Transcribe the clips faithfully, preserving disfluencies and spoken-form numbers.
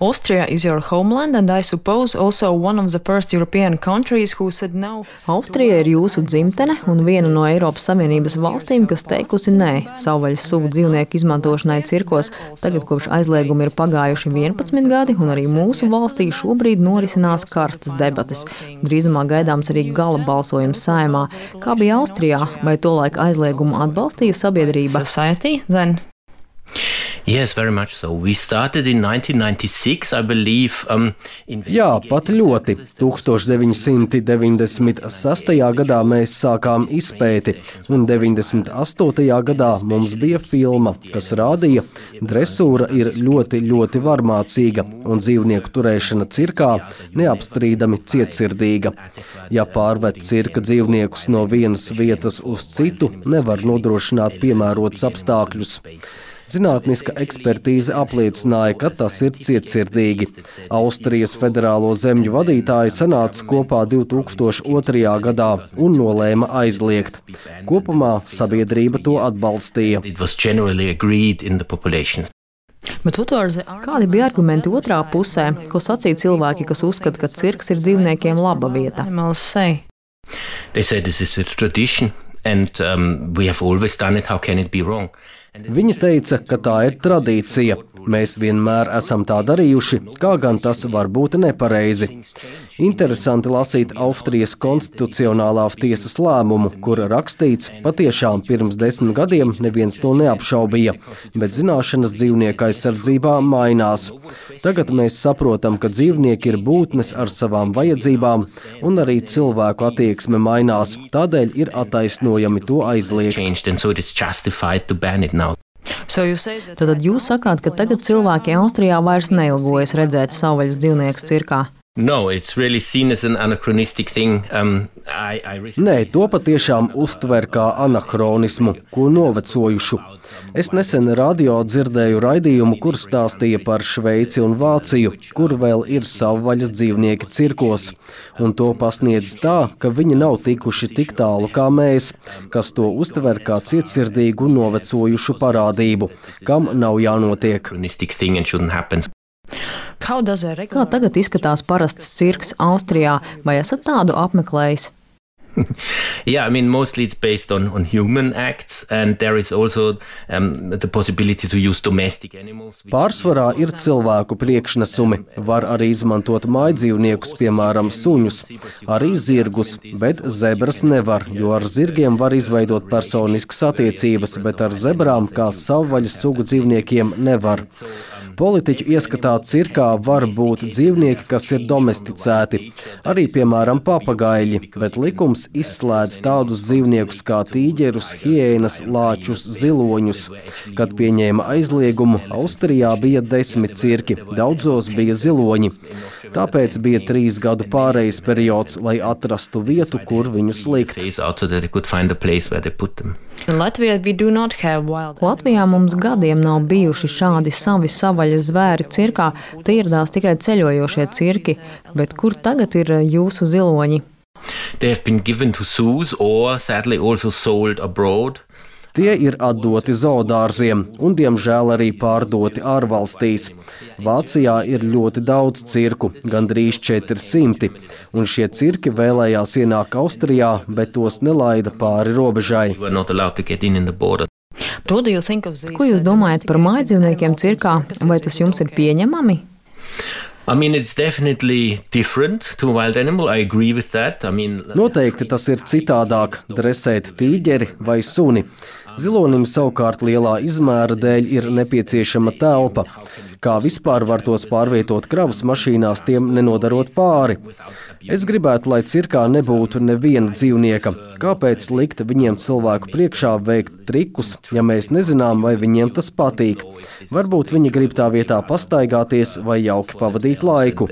Austria is your homeland, and I suppose also one of the first European countries who said no. Austrija ir jūsu dzimtene un viena no Eiropas Savienības valstīm, kas teikusi nē savvaļas sugu dzīvnieku izmantošanai cirkos. Tagad kopš aizlieguma ir pagājuši vienpadsmit gadi, un arī mūsu valstī šobrīd norisinās karstas debates. Drīzumā gaidāms arī gala balsojums Saeimā. Kā bija Austrijā? Vai tolaik aizliegumu atbalstīja sabiedrība? Society then? Yes, very much so. We started in nineteen ninety-six, I believe. Um, Jā, pat ļoti. tūkstoš deviņi simti deviņdesmit sestajā gadā mēs sākām izpēti, un deviņdesmit astotajā gadā mums bija filma, kas rādīja, dresūra ir ļoti, ļoti varmācīga, un dzīvnieku turēšana cirkā neapstrīdami cietsirdīga. Ja pārved cirka dzīvniekus no vienas vietas uz citu, nevar nodrošināt piemērotus apstākļus. Zinātniska ekspertīze apliecināja, ka tas ir cietsirdīgi. Austrijas federālo zemļu vadītāji sanāca kopā divi tūkstoši otrajā gadā un nolēma aizliegt. Kopumā sabiedrība to atbalstīja. Kādi bija argumenti otrā pusē, ko sacīja cilvēki, kas uzskata, ka cirks ir dzīvniekiem laba vieta? They say this is a tradition and um, we have always done it, how can it be wrong? Viņa teica, ka tā ir tradīcija. Mēs vienmēr esam tā darījuši, kā gan tas var būt nepareizi. Interesanti lasīt Austrijas konstitucionālās tiesas lēmumu, kur rakstīts, patiešām pirms desmit gadiem neviens to neapšaubīja, bet zināšanas dzīvnieku aizsardzībā mainās. Tagad mēs saprotam, ka dzīvnieki ir būtnes ar savām vajadzībām, un arī cilvēku attieksme mainās, tādēļ ir attaisnojami to aizliegt. Tad jūs sakāt, ka tagad cilvēki Austrijā vairs neilgojas redzēt savvaļas dzīvniekus cirkā? No, it's really seen as an anachronistic thing. Um, I, I recently... Nē, to patiešām uztver kā anahronismu, ko novecojušu. Es nesen radio dzirdēju raidījumu, kur stāstīja par Šveici un Vāciju, kur vēl ir savvaļas dzīvnieki cirkos. Un to pasniedz tā, ka viņi nav tikuši tik tālu kā mēs, kas to uztver kā cietsirdīgu un novecojušu parādību, kam nav jānotiek. Kā tagad izskatās parasts cirks Austrijā? Vai esat tādu apmeklējis? Yeah, I mean, mostly it's based on, on human acts, and there is also um, the possibility to use domestic animals. Pārsvarā ir cilvēku priekšnesumi. Var arī izmantot mājdzīvniekus, piemēram, suņus, arī zirgus, bet zebras nevar, jo ar zirgiem var izveidot personiskas attiecības, bet ar zebrām kā savvaļas sugu dzīvniekiem nevar. Politiķu ieskatā cirkā var būt dzīvnieki, kas ir domesticēti, arī, piemēram, papagaļi, bet likums izslēdz tādus dzīvniekus kā tīģerus, hiēnas, lāčus, ziloņus. Kad pieņēma aizliegumu, Austrijā bija desmit cirki, daudzos bija ziloņi. Tāpēc bija trīs gadu pārejas periods, lai atrastu vietu, kur viņus likt. Latvijā mums gadiem nav bijuši šādi savi savvaļas zvēri cirkā, te ieradās tikai ceļojošie cirki, bet kur tagad ir jūsu ziloņi? They have been given to zoos or sadly also sold abroad. Tie ir atdoti zoodārziem un, diemžēl, arī pārdoti ārvalstīs. Vācijā ir ļoti daudz cirku, gandrīz četri simti, un šie cirki vēlējās ienākt Austrijā, bet tos nelaida pāri robežai. Ko jūs domājat par mājdzīvniekiem cirkā? Vai tas jums ir pieņemami? I mean, it's definitely different to a wild animal. I agree with that. I mean, Noteikti tas ir citādāk dresēt tīģeri vai suni. Zilonim savukārt lielā izmēra dēļ ir nepieciešama telpa. Kā vispār var tos pārvietot kravas mašīnās, tiem nenodarot pāri? Es gribētu, lai cirkā nebūtu neviena dzīvnieka. Kāpēc likt viņiem cilvēku priekšā veikt trikus, ja mēs nezinām, vai viņiem tas patīk? Varbūt viņi grib tā vietā pastaigāties vai jauki pavadīt laiku.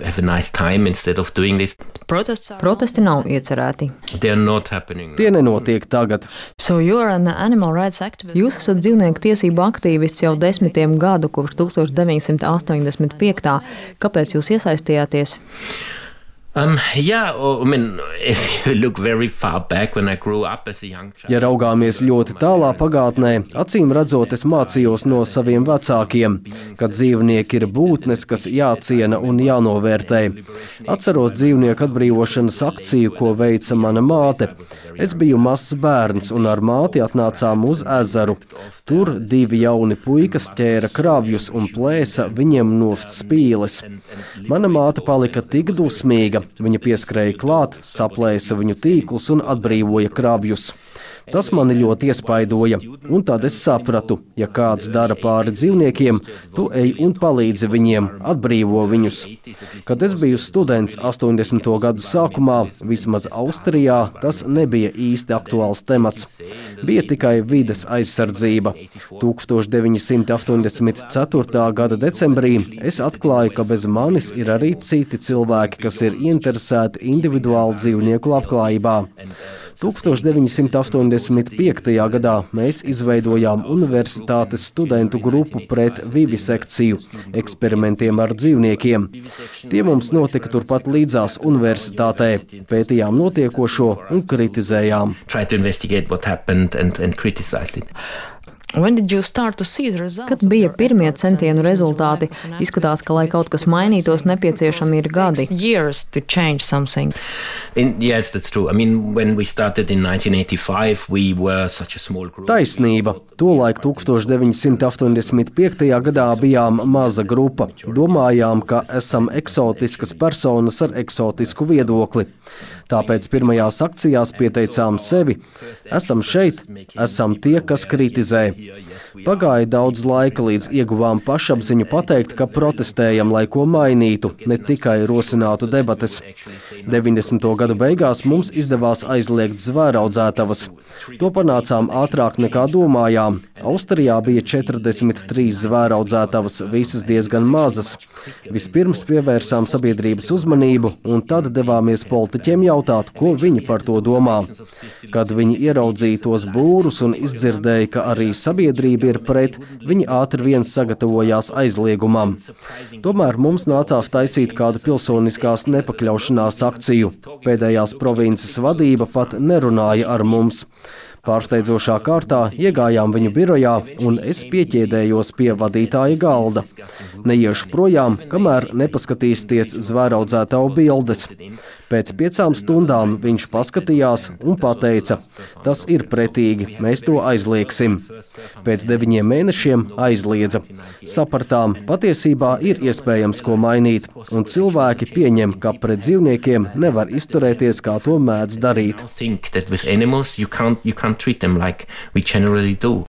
Protesti nav iecerēti. Tie nenotiek tagad. So Jūs esat dzīvnieku tiesību aktīvists jau desmitiem gadu, kopš tūkstoš deviņsimt astoņdesmit piektajā. Kāpēc jūs iesaistījāties? Um, yeah, I mean, if you look very far back when I grew up as a young child. Ja raugāmies ļoti tālā pagātnē, acīm redzot, es mācījos no saviem vecākiem, ka dzīvnieki ir būtnes, kas jāciena un jānovērtē. Atceros dzīvnieku atbrīvošanas akciju, ko veica mana māte. Es biju mazs bērns un ar māti atnācām uz ezeru. Tur divi jauni puikas ķēra krabjus un plēsa viņiem nost spīles. Mana māte palika tik dusmīga. Viņa pieskrēja klāt, saplēsa viņu tīklus un atbrīvoja krabjus. Tas mani ļoti iespaidoja, un tad es sapratu, ja kāds dara pāri dzīvniekiem, tu ej un palīdzi viņiem, atbrīvo viņus. Kad es biju students astoņdesmito gadu sākumā, vismaz Austrijā, tas nebija īsti aktuāls temats. Bija tikai vides aizsardzība. tūkstoš deviņi simti astoņdesmit ceturtā gada decembrī es atklāju, ka bez manis ir arī citi cilvēki, kas ir ieinteresēti individuāli dzīvnieku labklājībā. tūkstoš deviņi simti astoņdesmit piektajā gadā mēs izveidojām universitātes studentu grupu pret vivisekciju, eksperimentiem ar dzīvniekiem. Tie mums notika turpat līdzās universitātē. Pētījām notiekošo un kritizējām. Kad bija pirmie centienu rezultāti, izskatās, ka, lai kaut kas mainītos, nepieciešami ir gadi. In, yes, that's true. I mean, when we started in nineteen eighty-five, we were such a small group. Taisnība. Tolaik tūkstoš deviņi simti astoņdesmit piektajā gadā bijām maza grupa. Domājām, ka esam eksotiskas personas ar eksotisku viedokli. Tāpēc pirmajās akcijās pieteicām sevi. Esam šeit, esam tie, kas kritizē. Pagāja daudz laika, līdz ieguvām pašapziņu pateikt, ka protestējam, lai ko mainītu, ne tikai rosinātu debates. deviņdesmito gadu beigās mums izdevās aizliegt zvēraudzētavas. To panācām ātrāk nekā domājām. Austrijā bija četrdesmit trīs zvēraudzētavas, visas diezgan mazas. Vispirms pievērsām sabiedrības uzmanību, un tad devāmies politiķiem jautāt, ko viņi par to domā. Kad viņi ieraudzīja tos būrus un izdzirdēja, ka arī sabiedrība ir pret, viņi ātri vien sagatavojās aizliegumam. Tomēr mums nācās taisīt kādu pilsoniskās nepakļaušanās akciju. Pēdējās provinces vadība pat nerunāja ar mums. Pārsteidzošā kārtā iegājām viņu birojā, un es pieķēdējos pie vadītāja galda. Neiešu projām, kamēr nepaskatīsties zvēraudzētavu bildes. Pēc piecām stundām viņš paskatījās un pateica, tas ir pretīgi, mēs to aizliegsim. Pēc deviņiem mēnešiem aizliedza. Sapratām, patiesībā ir iespējams ko mainīt, un cilvēki pieņem, ka pret dzīvniekiem nevar izturēties, kā to mēdz darīt. Treat them like we generally do.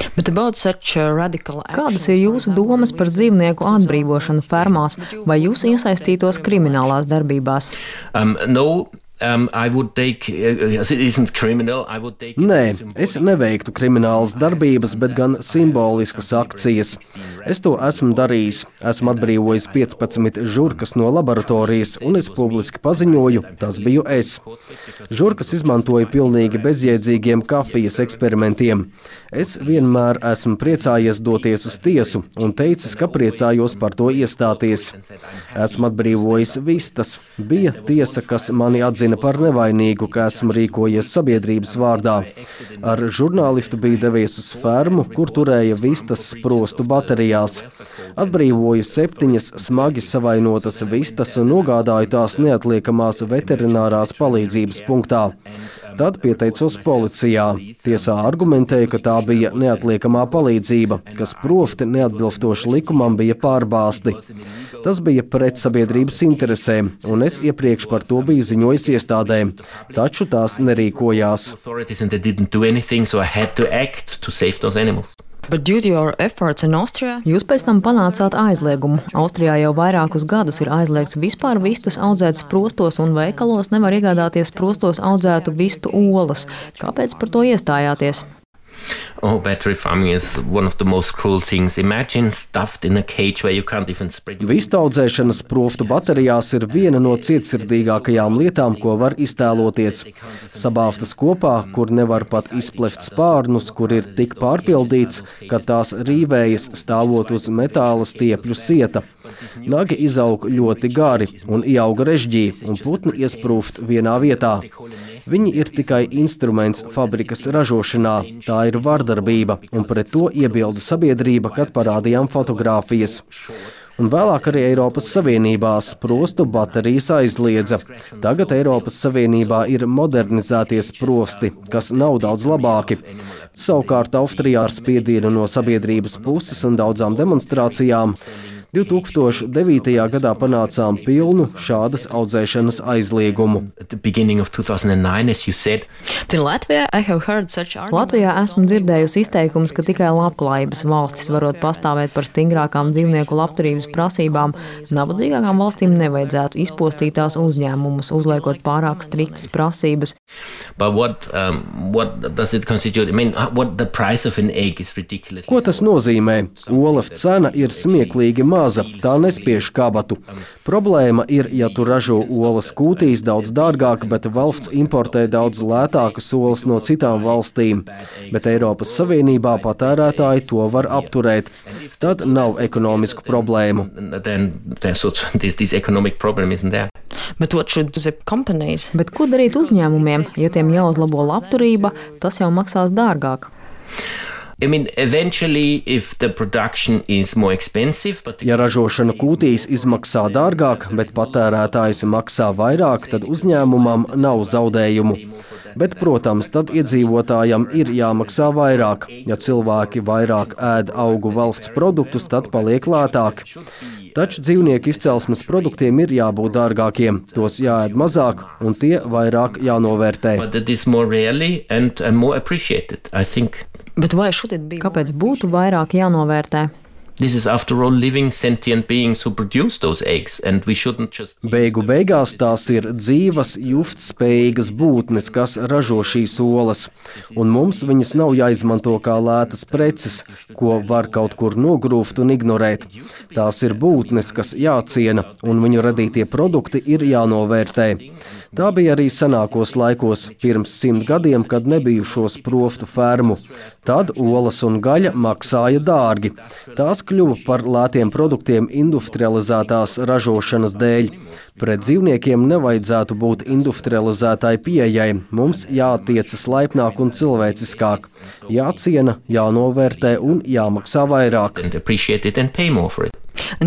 Kādas ir jūsu domas par dzīvnieku atbrīvošanu fermās, vai jūs iesaistītos kriminālās darbībās? Um, no. Um, I would take, uh, it isn't criminal, I would take Nē, es neveiktu kriminālas darbības, bet gan simboliskas akcijas. Es to esmu darījis. Esmu atbrīvojis piecpadsmit žurkas no laboratorijas, un es publiski paziņoju, tas biju es. Žurkas izmantoja pilnīgi bezjēdzīgiem kafijas eksperimentiem. Es vienmēr esmu priecājies doties uz tiesu un teicis, ka priecājos par to iestāties. Esmu atbrīvojis vistas. Bija tiesa, kas mani atzina par nevainīgu, ka esmu rīkojies sabiedrības vārdā. Ar žurnālistu biju devies uz fermu, kur turēja vistas sprostu baterijās. Atbrīvoju septiņas smagi savainotas vistas un nogādāju tās neatliekamās veterinārās palīdzības punktā. Tad pieteicos policijā. Tiesā argumentēja, ka tā bija neatliekamā palīdzība, kas profti neatbilstoši likumam bija pārbāzti. Tas bija pret sabiedrības interesēm, un es iepriekš par to biju ziņojis iestādēm, taču tās nerīkojās. Jūs pēc tam panācāt aizliegumu. Austrijā jau vairākus gadus ir aizliegts vispār vistas audzēt sprostos, un veikalos nevar iegādāties sprostos audzētu vistu olas. Kāpēc par to iestājāties? Oh, battery farming is one of the most cruel things. Imagine stuffed in a cage where you can't even spread your... Vistu audzēšanas proftu baterijās ir viena no cietsirdīgākajām lietām, ko var iztēloties. Sabāztas kopā, kur nevar pat izpleft spārnus, kur ir tik pārpildīts, ka tās rīvējas stāvot uz metāla stiepļu sieta. Nagi izaug ļoti gari un ieauga režģī, un putni iesprūst vienā vietā. Viņi ir tikai instruments fabrikas ražošanā, tā ir vardarbība, un pret to iebilda sabiedrība, kad parādījām fotogrāfijas. Un vēlāk arī Eiropas Savienībā sprostu baterijas aizliedza. Tagad Eiropas Savienībā ir modernizētie sprosti, kas nav daudz labāki. Savukārt Austrijā ar spiedienu no sabiedrības puses un daudzām demonstrācijām divi tūkstoši devītajā gadā panācām pilnu šādas audzēšanas aizliegumu. Latvijā esmu dzirdējusi izteikumus, ka tikai labklājības valstis varot pastāvēt par stingrākām dzīvnieku labturības prasībām. Nabadzīgākām valstīm nevajadzētu izpostīt tās uzņēmumus, uzliekot pārāk striktas prasības. What, um, what I mean, what Ko tas nozīmē? Olaf cena ir smieklīgi maza, tā nespiež kabatu. Problēma ir, ja tu ražo olas kūtīs daudz dārgāk, bet valsts importē daudz lētākas olas no citām valstīm, bet Eiropas Savienībā patērētāji to var apturēt. Tad nav ekonomisku problēmu. Bet ko darīt uzņēmumiem, ja tiem jāuzlabo labturība, tas jau maksās dārgāk? I mean, eventually, if the production is more expensive, but Ja ražošana kūtīs izmaksā dārgāk, bet patērētājs maksā vairāk, tad uzņēmumam nav zaudējumu. Bet, protams, tad iedzīvotājam ir jāmaksā vairāk. Ja cilvēki vairāk ēd augu valsts produktus, tad paliek lētāk. Taču dzīvnieku izcelsmes produktiem ir jābūt dārgākiem, tos jāēd mazāk un tie vairāk jānovērtē. but that is more rarely and uh, more appreciated, I think. Kāpēc būtu vairāk jānovērtē? This is, after all, living sentient beings who produce those eggs, and we shouldn't just... Beigu beigās tās ir dzīvas, justspējīgas būtnes, kas ražo šīs olas, un mums viņas nav jāizmanto kā lētas preces, ko var kaut kur nogrūft un ignorēt. Tās ir būtnes, kas jāciena, un viņu radītie produkti ir jānovērtē. Tā bija arī senākos laikos, pirms simt gadiem, kad nebija šo sprostu fermu. Tad olas un gaļa maksāja dārgi. Tās kļuva par lētiem produktiem industrializētās ražošanas dēļ. Pret dzīvniekiem nevajadzētu būt industrializētai pieejai. Mums jātiecas laipnāk un cilvēciskāk. Jāciena, jānovērtē un jāmaksā vairāk. and appreciate it and pay more for it.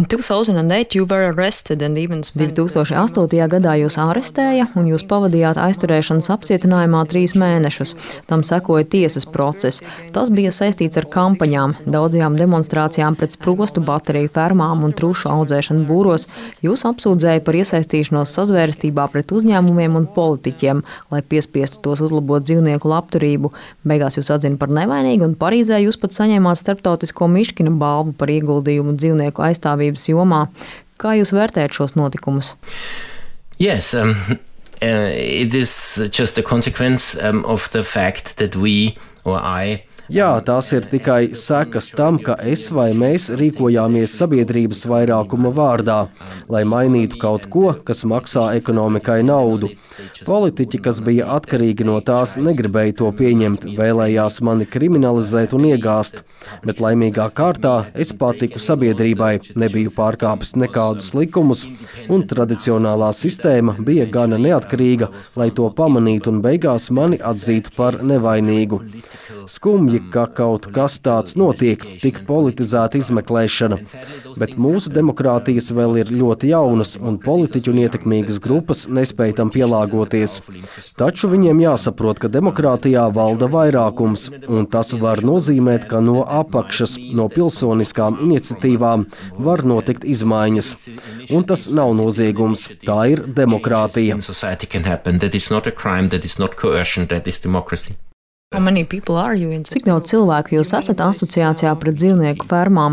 divi tūkstoši astotajā gadā jūs ārestēja un jūs pavadījāt aizturēšanas apcietinājumā trīs mēnešus. Tam sekoja tiesas process. Tas bija saistīts ar kampaņām, daudzajām demonstrācijām pret sprostu bateriju fermām un trušu audzēšanu būros. Jūs apsūdzēja par iesaistīšanos sazvērstībā pret uzņēmumiem un politiķiem, lai piespiestu tos uzlabot dzīvnieku labturību. Beigās jūs atzina par nevainīgu un Parīzē jūs pat saņēmāt starptautisko Miškina balvu par ieguldījumu dzīvnieku aizstāvības jomā. Kā jūs vērtējat šos notikumus? Yes, um, uh, it is just a consequence um, of the fact that we, or I, Jā, tās ir tikai sekas tam, ka es vai mēs rīkojāmies sabiedrības vairākuma vārdā, lai mainītu kaut ko, kas maksā ekonomikai naudu. Politiķi, kas bija atkarīgi no tās, negribēja to pieņemt, vēlējās mani kriminalizēt un iegāzt, bet laimīgā kārtā es patiku sabiedrībai, nebiju pārkāpis nekādus likumus, un tradicionālā sistēma bija gana neatkarīga, lai to pamanītu un beigās mani atzītu par nevainīgu. Skumji, ka kaut kas tāds notiek, tik politizēta izmeklēšana, bet mūsu demokrātijas vēl ir ļoti jaunas un politiķu un ietekmīgas grupas nespēj tam pielāgoties. Taču viņiem jāsaprot, ka demokrātijā valda vairākums, un tas var nozīmēt, ka no apakšas, no pilsoniskām iniciatīvām var notikt izmaiņas. Un tas nav noziegums, tā ir demokrātija. Cik daudz cilvēku jūs esat asociācijā pret dzīvnieku fermām?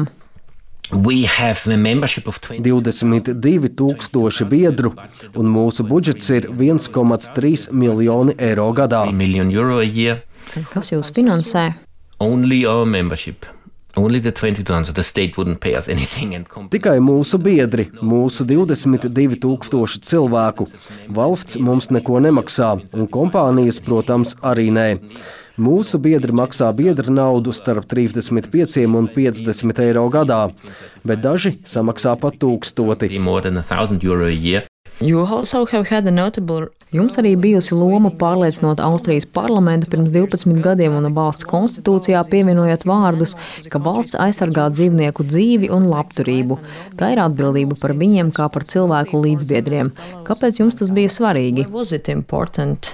divdesmit divi tūkstoši biedru, un mūsu budžets ir viens komats trīs miljoni eiro gadā. Kas jūs finansē? Only our membership. Only the twenty-two, so the state wouldn't pay us anything. And Tikai mūsu biedri, mūsu divdesmit divi tūkstoši cilvēku. Valsts mums neko nemaksā, un kompānijas, protams, arī nē. Mūsu biedri maksā biedra naudu starp trīsdesmit pieciem un piecdesmit eiro gadā, bet daži samaksā pat tūkstoti. more than a thousand euro a year. You also have had a notable Jums arī bijusi loma pārliecinot Austrijas parlamentu pirms divpadsmit gadiem un valsts konstitūcijā pievienojot vārdus, ka valsts aizsargā dzīvnieku dzīvi un labturību. Tā ir atbildība par viņiem kā par cilvēku līdzbiedriem. Kāpēc jums tas bija svarīgi? Was it important?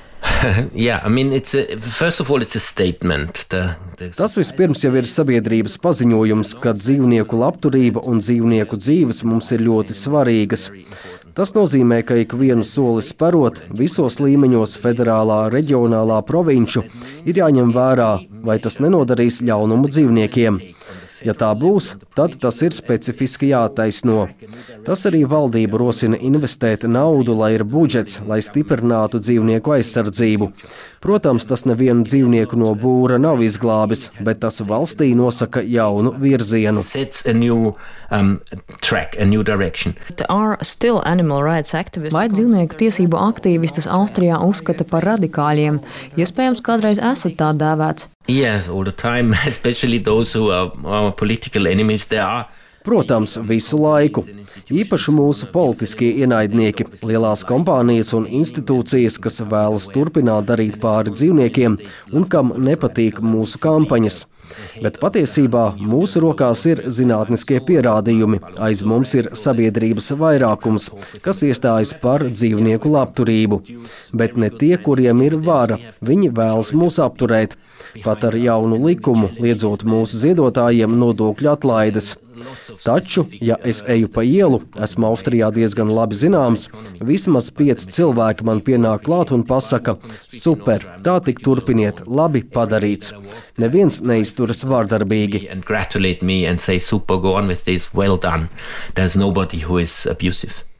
yeah, I mean, it's a, first of all, it's a statement. The, the... Tas vispirms jau ir sabiedrības paziņojums, ka dzīvnieku labturība un dzīvnieku dzīves mums ir ļoti svarīgas. Tas nozīmē, ka ik vienu soli sperot visos līmeņos federālā, reģionālā, provinču ir jāņem vērā, vai tas nenodarīs ļaunumu dzīvniekiem. Ja tā būs, tad tas ir specifiski jātaisno. Tas arī valdība rosina investēt naudu, lai ir budžets, lai stiprinātu dzīvnieku aizsardzību. Protams, tas nevienu dzīvnieku no būra nav izglābis, bet tas valstī nosaka jaunu virzienu. Sets a new um, track, a new direction. There are still animal rights activists. Vai dzīvnieku tiesību aktīvistus Austrijā uzskata par radikāļiem? Iespējams, kādreiz esat tā dēvēts. Yes, all the time, especially those who are our political enemies, there are. Protams, visu laiku. Īpaši mūsu politiskie ienaidnieki, lielās kompānijas un institūcijas, kas vēlas turpināt darīt pāri dzīvniekiem un kam nepatīk mūsu kampaņas. Bet patiesībā mūsu rokās ir zinātniskie pierādījumi. Aiz mums ir sabiedrības vairākums, kas iestājas par dzīvnieku labturību. Bet ne tie, kuriem ir vara, viņi vēlas mūs apturēt. Pat ar jaunu likumu, liedzot mūsu ziedotājiem nodokļu atlaides. Taču, ja es eju pa ielu, esmu Austrijā diezgan labi zināms, vismaz pieci cilvēki man pienāk klāt un pasaka: super, tā tik turpiniet, labi padarīts. Neviens neizturas vārdarbīgi. And congratulate me and say, super, go on with this, well done. There's nobody who is abusive.